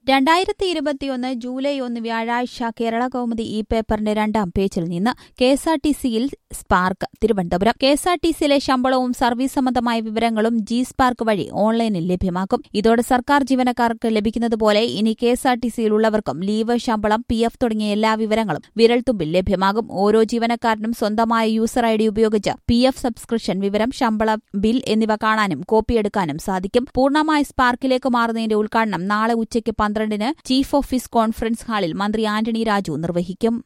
2021 July 1 വ്യാഴാഴ്ച കേരള കൗമുദി ഈ പേപ്പറിന്റെ 2ാം പേജിൽ നിന്ന് കെഎസ്ആർടിസിയിൽ സ്പാർക്ക് തിരുവനന്തപുരം. കെഎസ്ആർടിസിയിലെ ശമ്പളവും സർവീസ് സംബന്ധമായ വിവരങ്ങളും ജി-സ്പാർക്ക് വഴി ഓൺലൈനിൽ ലഭ്യമാക്കും. ഇതോടെ സർക്കാർ ജീവനക്കാർക്ക് ലഭിക്കുന്നതുപോലെ ഇനി കെഎസ്ആർടിസിയിലുള്ളവർക്കും ലീവ്, ശമ്പളം, PF തുടങ്ങിയ എല്ലാ വിവരങ്ങളും വിരൽത്തുമ്പിൽ ലഭ്യമാകും. ഓരോ ജീവനക്കാരനും സ്വന്തമായ യൂസർ ID ഉപയോഗിച്ച് PF സബ്സ്ക്രിപ്ഷൻ വിവരം, ശമ്പള ബിൽ എന്നിവ കാണാനും കോപ്പിയെടുക്കാനും സാധിക്കും. പൂർണ്ണമായ സ്പാർക്കിലേക്ക് മാറുന്നതിന്റെ ഉദ്ഘാടനം നാളെ ഉച്ചയ്ക്ക് 12-ന് ചീഫ് ഓഫീസ് കോൺഫറൻസ് ഹാളിൽ മന്ത്രി ആന്റണി രാജു നിർവഹിക്കും.